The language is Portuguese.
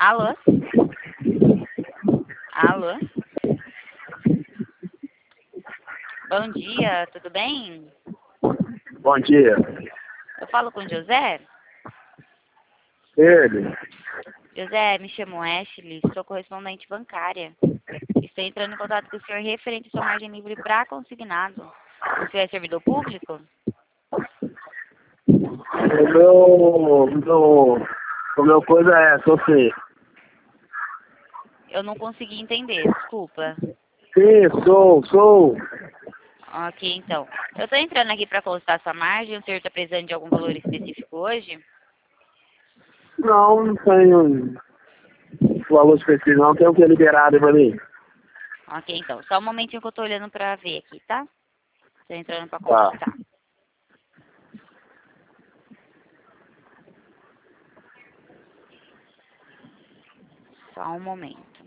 Alô? Alô? Bom dia, tudo bem? Bom dia. Eu falo com o José? Ele? José, me chamo Ashley, sou correspondente bancária. Estou entrando em contato com o senhor referente à sua margem livre para consignado. O senhor é servidor público? O meu coisa é, sou sim. Eu não consegui entender, desculpa. Sim, sou. Ok, então. Eu estou entrando aqui para consultar sua margem. O senhor está precisando de algum valor específico hoje? Não tenho valor específico, não. Tem o que liberado pra mim. Ok, então. Só um momentinho que eu estou olhando para ver aqui, tá? Estou entrando para Tá. consultar. Só um momento.